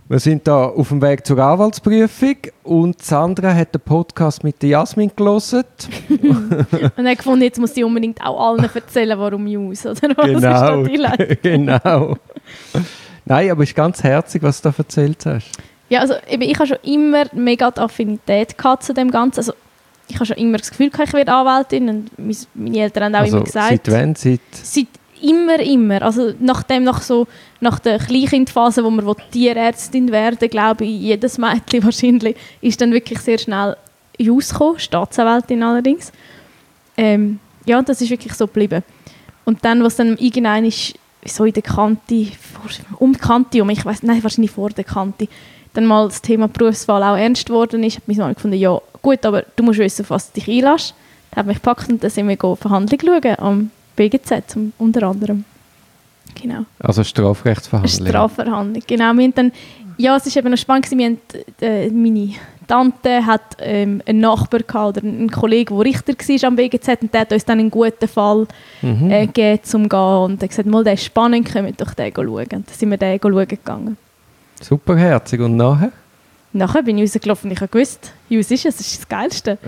Wir sind da auf dem Weg zur Anwaltsprüfung und Sandra hat den Podcast mit der Jasmin gehört. Und er gefunden, jetzt muss sie unbedingt auch allen erzählen, warum Jus, oder was ist da die Leistung? Genau. Nein, aber es ist ganz herzig, was du da erzählt hast. Ja, also ich habe schon immer mega die Affinität gehabt zu dem Ganzen. Also, ich habe schon immer das Gefühl gehabt, ich werde Anwältin und meine Eltern haben auch immer gesagt. Seit wann? Seit Immer. Also nach der Kleinkindphase, wo man Tierärztin werden, glaube ich, jedes Mädchen wahrscheinlich, ist dann wirklich sehr schnell Jus gekommen, Staatsanwältin allerdings. Ja, das ist wirklich so geblieben. Und dann, was dann irgendwann ist, so in der Kante, um die Kante, wahrscheinlich vor der Kante, dann mal das Thema Berufswahl auch ernst geworden ist, hat meine Mama gefunden, ja gut, aber du musst wissen, auf was du dich einlässt. Dann hat mich gepackt und dann sind wir Verhandlungen schauen am BGZ unter anderem. Genau. Also Strafrechtsverhandlung. Strafverhandlung, genau. Wir haben dann, ja, es war eben noch spannend, meine Tante hat einen Nachbar gehabt, oder einen Kollegen, der Richter war am BGZ, und der hat uns dann einen guten Fall gegeben, zum gehen. Und er hat gesagt, mal, der ist spannend, können wir doch den schauen. Und dann sind wir den schauen gegangen. Superherzig. Und nachher? Nachher bin ich rausgelaufen und ich habe gewusst, Jus ist es, das ist das Geilste.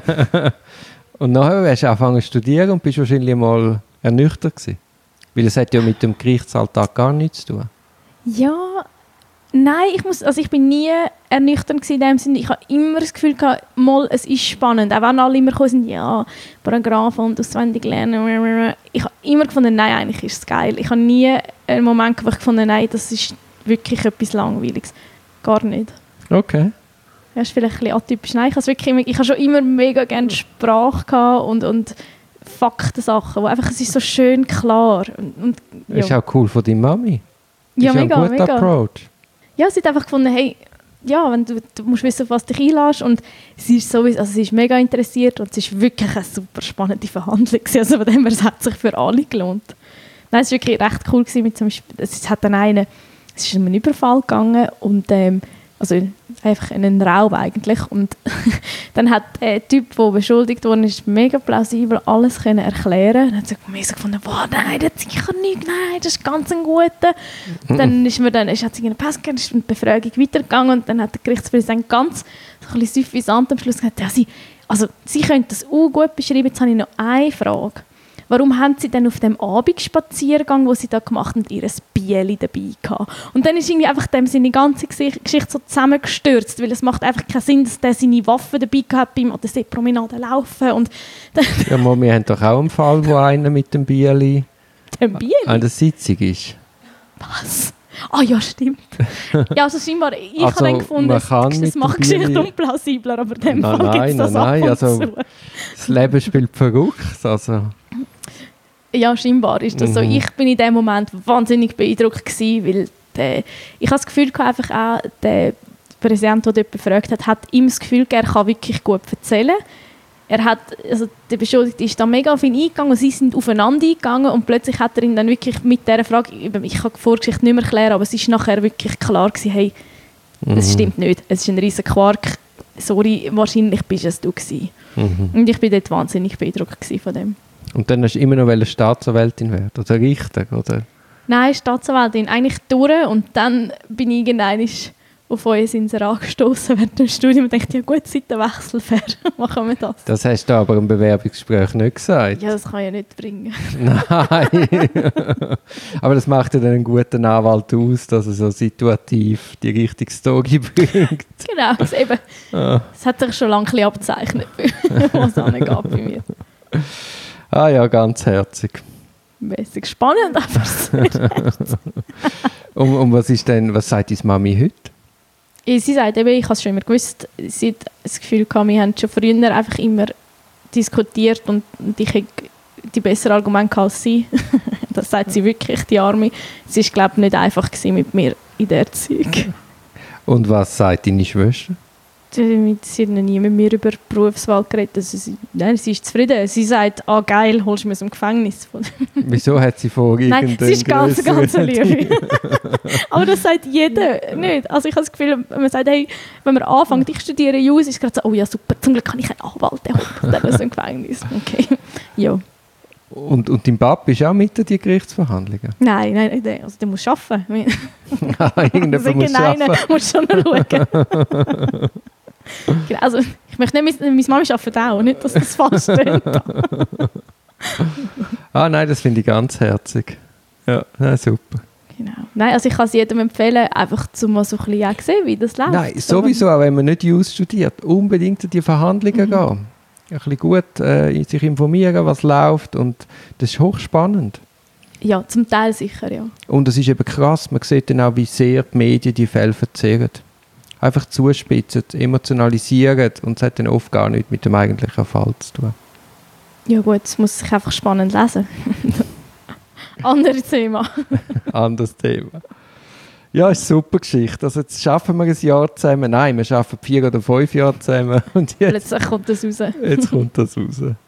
Und nachher hast du angefangen zu studieren und bist wahrscheinlich mal ernüchtert gewesen. Weil es hat ja mit dem Gerichtsalltag gar nichts zu tun. Ja, nein, ich bin nie ernüchternd gewesen in dem Sinne. Ich habe immer das Gefühl gehabt, mal, es ist spannend. Auch wenn alle immer gekommen sind, ja, Paragraphen und auswendig lernen. Ich habe immer gefunden, nein, eigentlich ist es geil. Ich habe nie einen Moment gehabt, wo ich gefunden, nein, das ist wirklich etwas Langweiliges. Gar nicht. Okay. Das ist vielleicht ein bisschen atypisch. Nein, ich habe schon immer mega gerne Sprache und Faktensachen, wo einfach, es ist so schön klar. Und, ja. Das ist auch cool von deiner Mami. Ja, ist mega, ein guter mega. Approach. Ja, sie hat einfach gefunden, hey, ja, wenn du musst wissen, auf was du dich einlässt. Und sie ist sowieso, also sie ist mega interessiert und es ist wirklich eine super spannende Verhandlung gewesen. Also von dem her, es hat sich für alle gelohnt. Nein, es war wirklich recht cool gewesen. Mit zum Beispiel, es ist um einen Überfall gegangen und also einfach einen Raub eigentlich. Und dann hat der Typ, der beschuldigt worden ist, mega plausibel alles können erklären. Dann hat sie gefunden, boah, nein, das ist sicher nichts, nein, das ist ganz ein guter. Dann hat sie einen Pass gegeben, ist die Befragung weitergegangen und dann hat der Gerichtspräsident ganz so ein bisschen suffisant am Schluss gesagt, ja, sie können das auch gut beschreiben, jetzt habe ich noch eine Frage. Warum haben sie denn auf dem Abendspaziergang, den sie da gemacht haben, ihr Bieli dabei gehabt? Und dann ist irgendwie einfach seine ganze Geschichte so zusammengestürzt, weil es macht einfach keinen Sinn, dass der seine Waffen dabei gehabt beim an der Seepromenade laufen. Und ja, wir haben doch auch einen Fall, wo einer mit dem Bieli an der Sitzung ist. Was? Ah ja, stimmt. Ja, also scheinbar, ich habe dann gefunden, das macht Geschichte unplausibler, aber in dem Fall gibt es das ab und zu. Das Leben spielt verrückt, also. Ja, scheinbar ist das so. Ich bin in dem Moment wahnsinnig beeindruckt gewesen, weil ich habe das Gefühl gehabt, einfach auch der Präsident, der dort befragt hat ihm das Gefühl gehabt, er kann wirklich gut erzählen. Der Beschuldigte ist da mega auf ihn eingegangen und sie sind aufeinander eingegangen und plötzlich hat er ihn dann wirklich mit dieser Frage, ich kann die Vorgeschichte nicht mehr erklären, aber es ist nachher wirklich klar gewesen, hey, das stimmt nicht, es ist ein riesen Quark, sorry, wahrscheinlich bist es du gewesen. Und ich bin dort wahnsinnig beeindruckt gewesen von dem. Und dann hast du immer noch Staatsanwältin werden oder Richter, oder? Nein, Staatsanwältin, eigentlich durch und dann bin ich irgendwann auf euer Inserat angestoßen während dem Studium und dachte, ja gut, Seitenwechsel, fair, machen wir das. Das hast du aber im Bewerbungsgespräch nicht gesagt. Ja, das kann ich ja nicht bringen. Nein. Aber das macht ja dann einen guten Anwalt aus, dass er so situativ die richtige Story bringt. Genau, eben. Das hat sich schon lange ein bisschen abgezeichnet, was angeht bei mir. Ah ja, ganz herzig. Mäßig spannend, aber sehr herzig. Und was sagt deine Mami heute? Sie sagt eben, ich habe es schon immer gewusst, sie hat das Gefühl gehabt, wir haben schon früher einfach immer diskutiert und ich habe die besseren Argumente als sie. Das sagt sie wirklich, die Arme. Es war, glaube ich, nicht einfach mit mir in der Erziehung. Und was sagt deine Schwester? Sie hat noch nie mit mir über Berufswahl geredet. Also sie ist zufrieden. Sie sagt, geil, holst du mich aus dem Gefängnis. Wieso hat sie vor Nein, sie ist ganz lieb. Aber das sagt jeder nicht. Also ich habe das Gefühl, wenn man sagt, hey, wenn man anfängt, ich studiere Jus, ist es gerade so, oh ja super, zum Glück kann ich einen Anwalt, der holt dann aus dem Gefängnis. Okay, ja. Und dein Papa ist auch mit in die Gerichtsverhandlungen? Nein, also der muss arbeiten. Irgendjemand muss arbeiten. Muss schon noch schauen. Genau, also ich möchte nicht, meine Mami arbeitet auch, nicht, dass das falsch klingt. Nein, das finde ich ganz herzig. Ja, super. Genau. Nein, also ich kann es jedem empfehlen, einfach mal so ein bisschen sehen, wie das läuft. Nein, sowieso, auch wenn man nicht Jus studiert, unbedingt in die Verhandlungen gehen. Ein bisschen gut sich informieren, was läuft, und das ist hochspannend. Ja, zum Teil sicher, ja. Und es ist eben krass, man sieht dann auch, wie sehr die Medien die Fälle erzählen. Einfach zuspitzen, emotionalisieren, und es hat dann oft gar nichts mit dem eigentlichen Fall zu tun. Ja gut, es muss sich einfach spannend lesen. Anderes Thema. Anderes Thema. Ja, ist eine super Geschichte. Also jetzt schaffen wir ein Jahr zusammen. Nein, wir schaffen 4 oder 5 Jahre zusammen. Und Plötzlich kommt das raus. Jetzt kommt das raus.